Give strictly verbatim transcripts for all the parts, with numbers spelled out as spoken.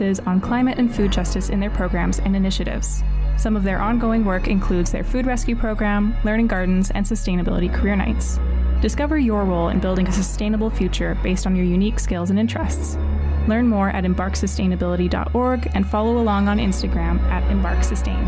on climate and food justice in their programs and initiatives. Some of their ongoing work includes their food rescue program, learning gardens, and sustainability career nights. Discover your role in building a sustainable future based on your unique skills and interests. Learn more at embark sustainability dot org and follow along on Instagram at embark sustain.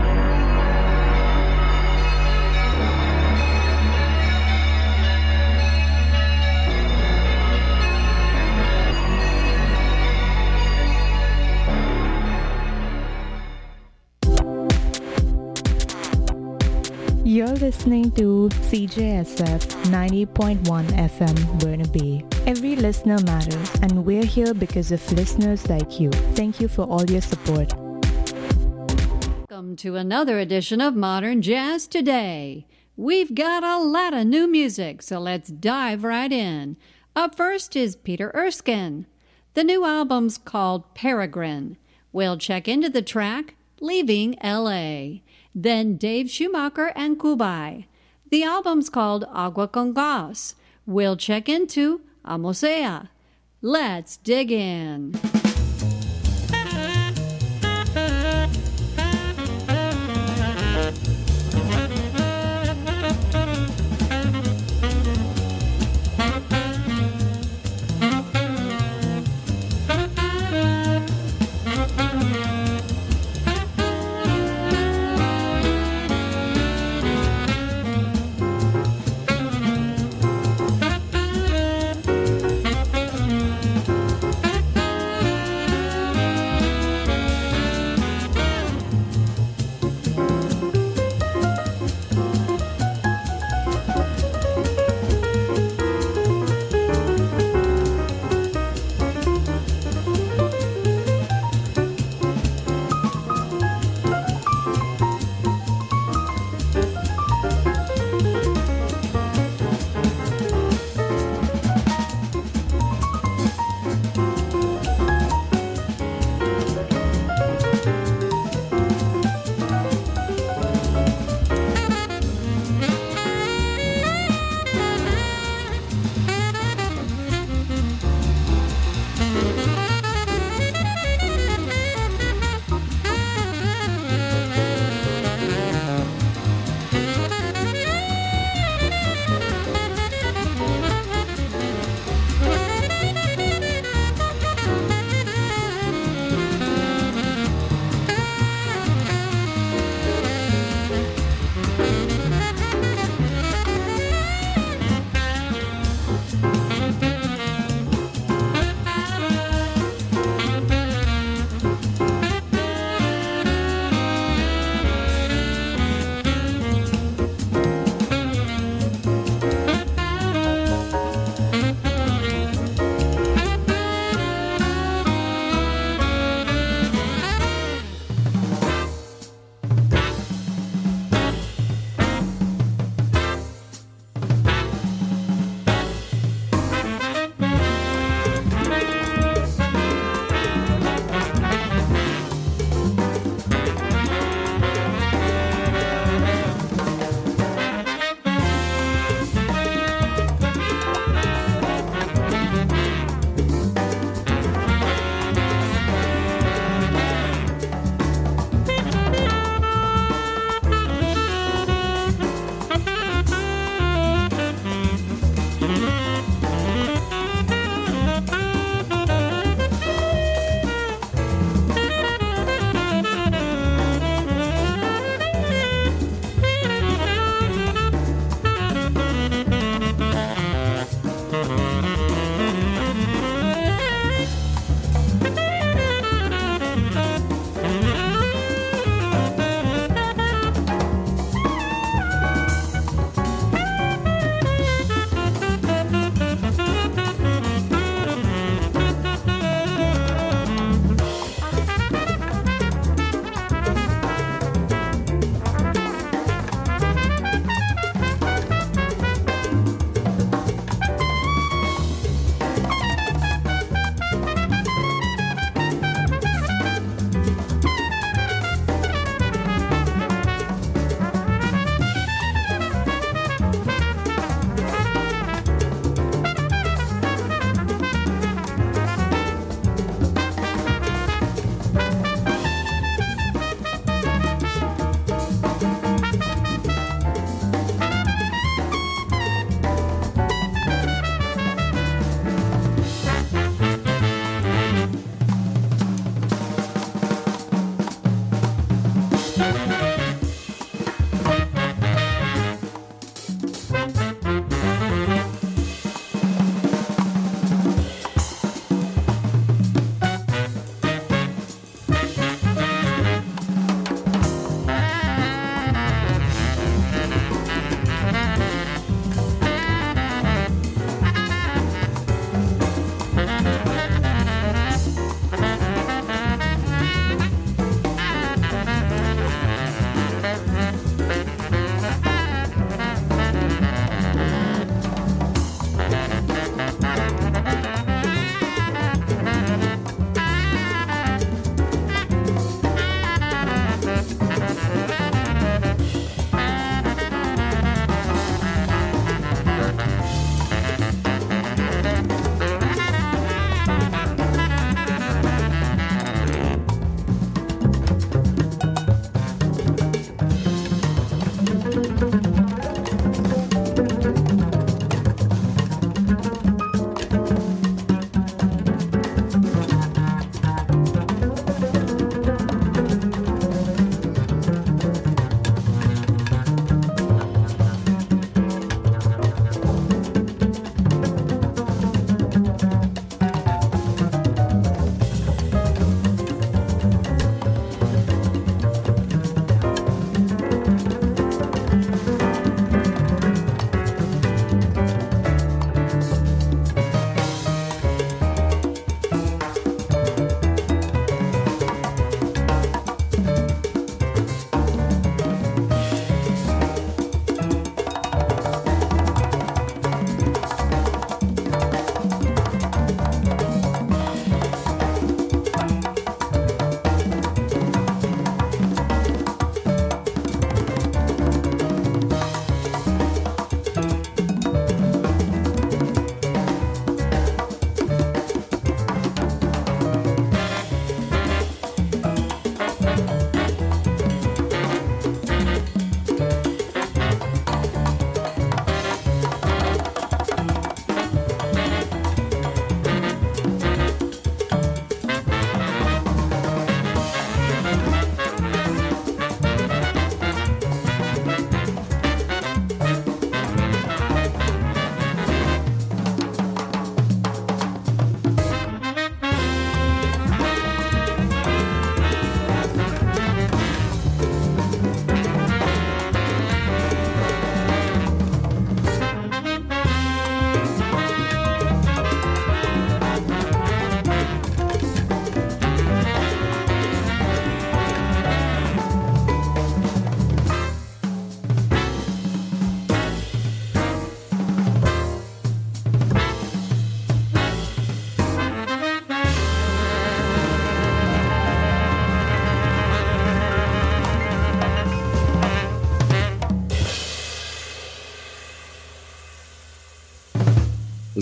You're listening to C J S F ninety point one F M Burnaby. Every listener matters, and we're here because of listeners like you. Thank you for all your support. Welcome to another edition of Modern Jazz Today. We've got a lot of new music, so let's dive right in. Up first is Peter Erskine. The new album's called Peregrine. We'll check into the track Leaving L A Then Dave Schumacher and Kubai. The album's called Agua con Gas. We'll check into Amosea. Let's dig in.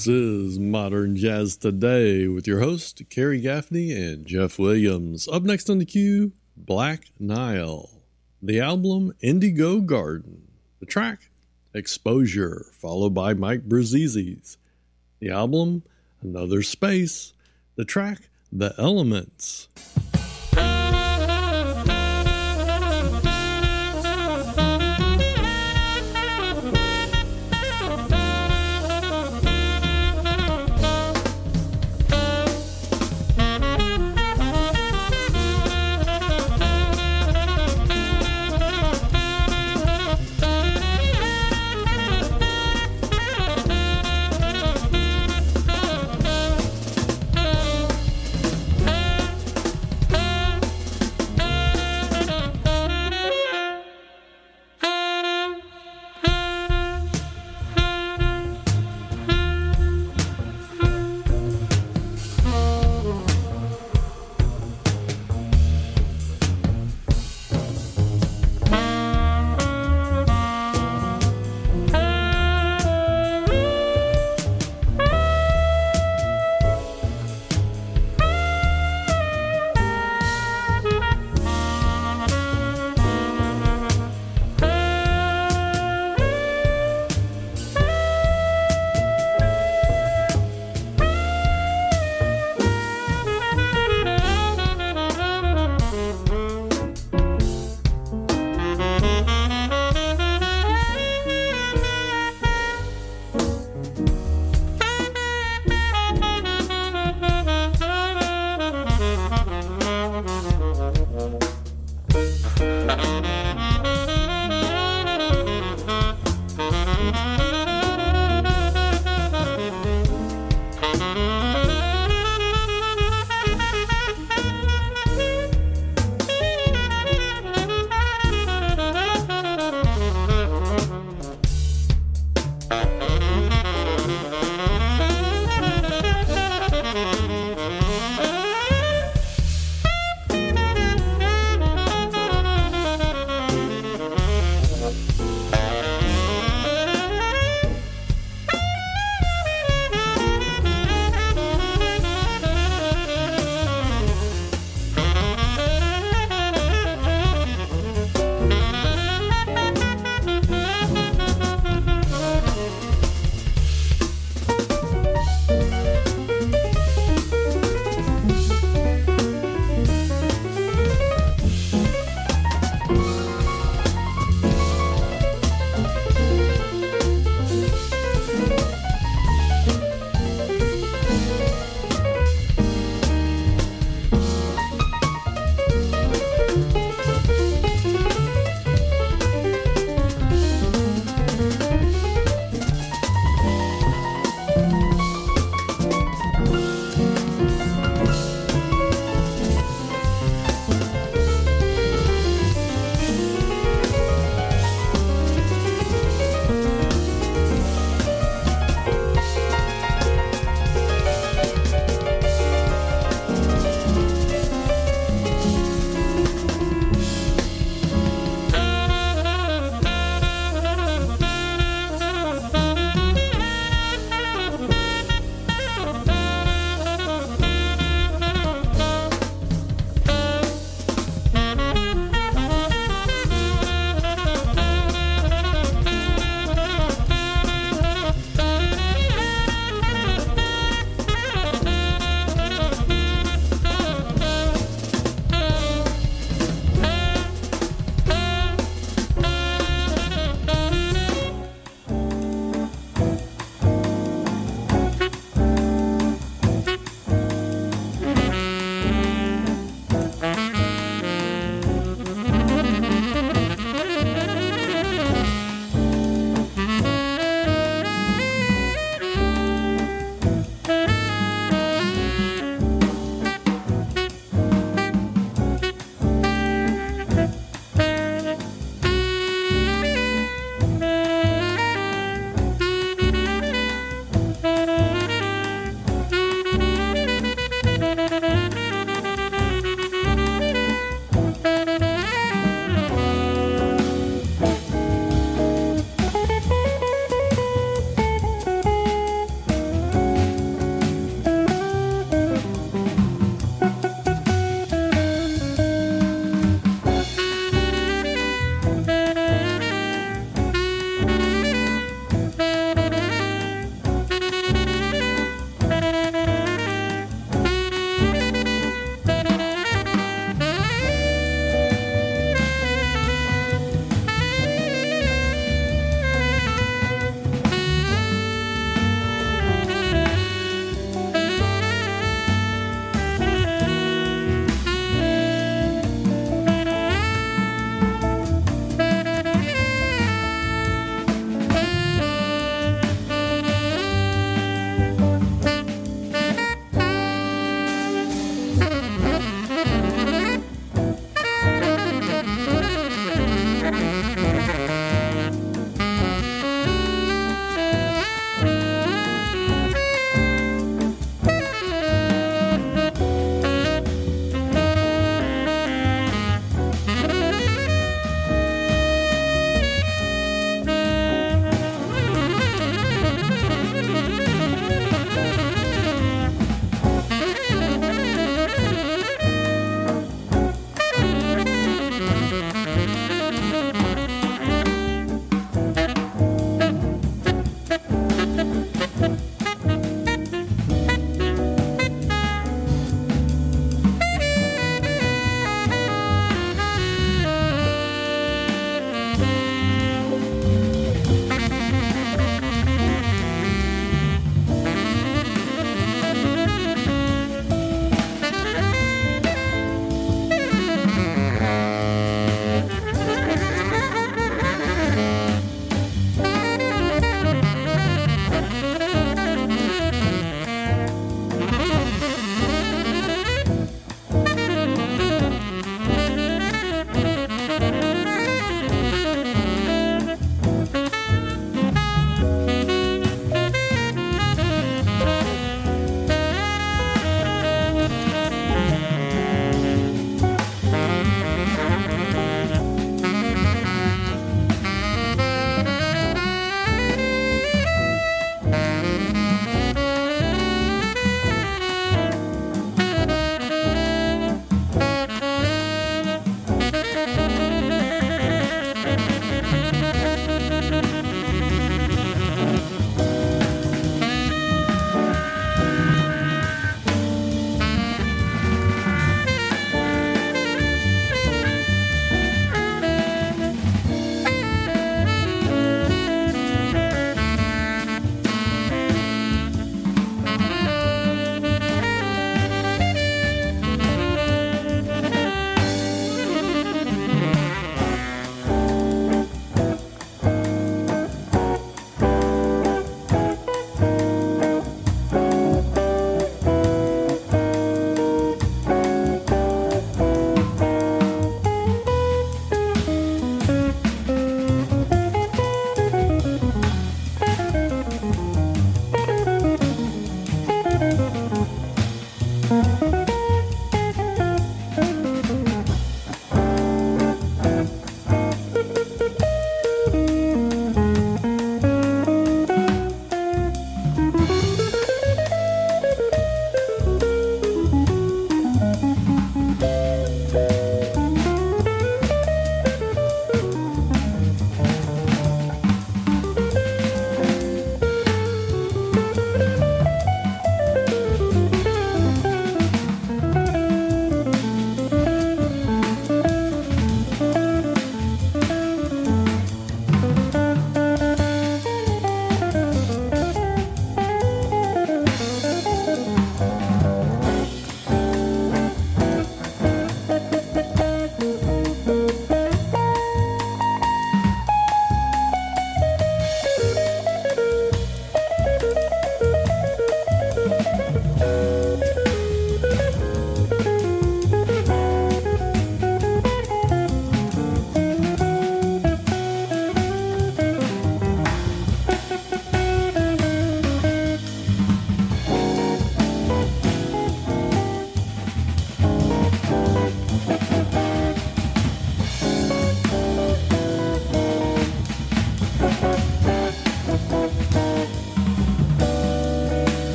This is Modern Jazz Today with your host, Kerry Gaffney and Jeff Williams. Up next on the queue, Black Nile. The album, Indigo Garden. The track, Exposure, followed by Mike Bruzzese. The album, Another Space. The track, The Elements.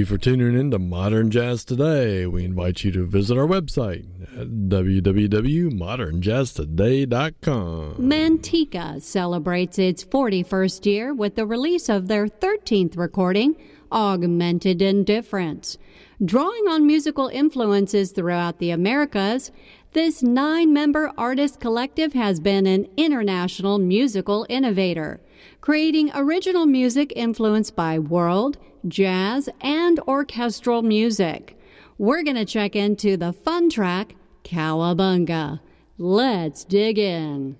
you for tuning in to Modern Jazz Today. We invite you to visit our website at w w w dot modern jazz today dot com. Manteca celebrates its forty-first year with the release of their thirteenth recording, Augmented Indifference. Drawing on musical influences throughout the Americas, this nine-member artist collective has been an international musical innovator, creating original music influenced by world, jazz, and orchestral music. We're going to check into the fun track, Cowabunga. Let's dig in.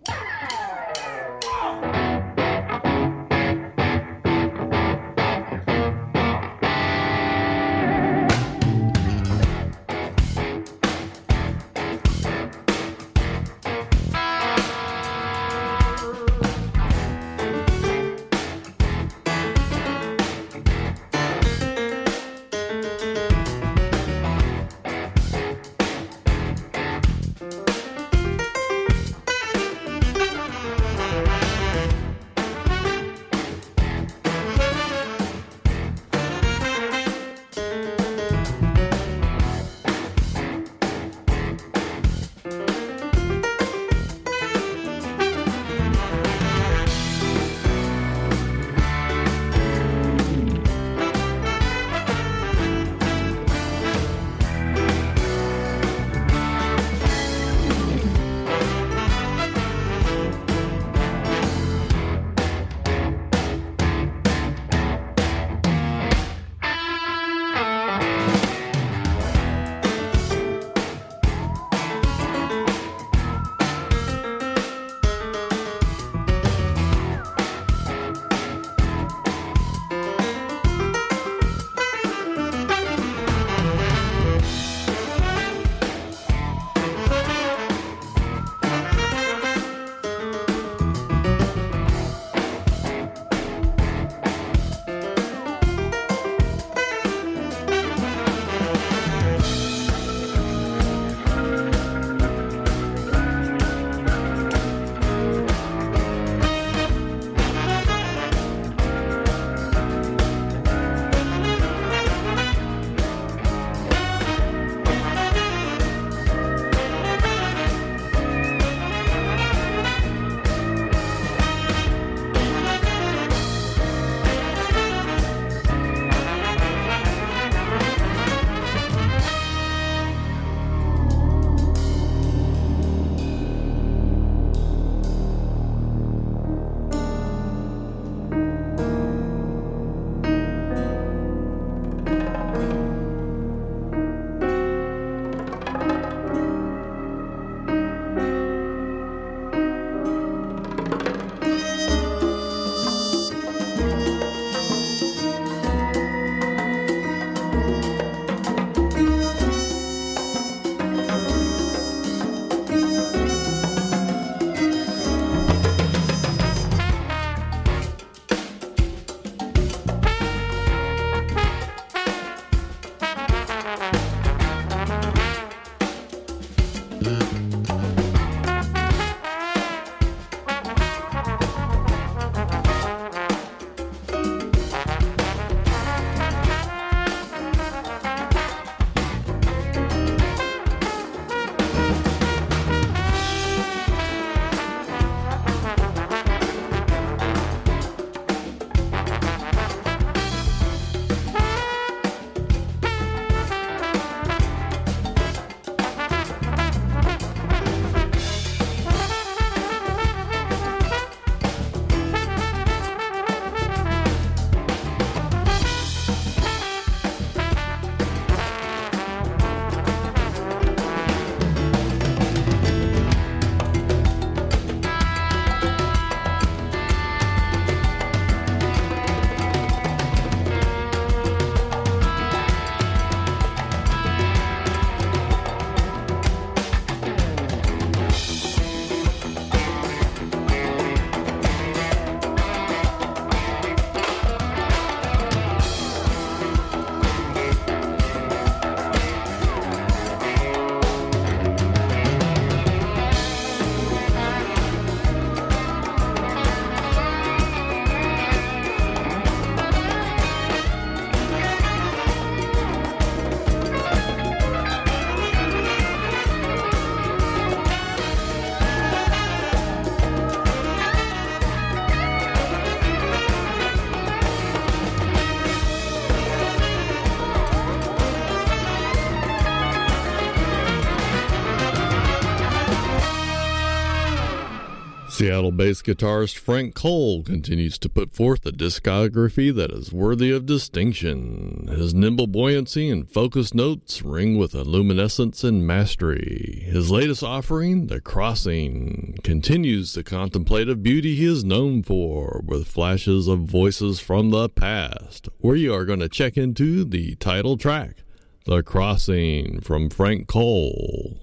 Seattle-based guitarist Frank Cole continues to put forth a discography that is worthy of distinction. His nimble buoyancy and focused notes ring with a luminescence and mastery. His latest offering, The Crossing, continues the contemplative beauty he is known for, with flashes of voices from the past. We are going to check into the title track, The Crossing, from Frank Cole.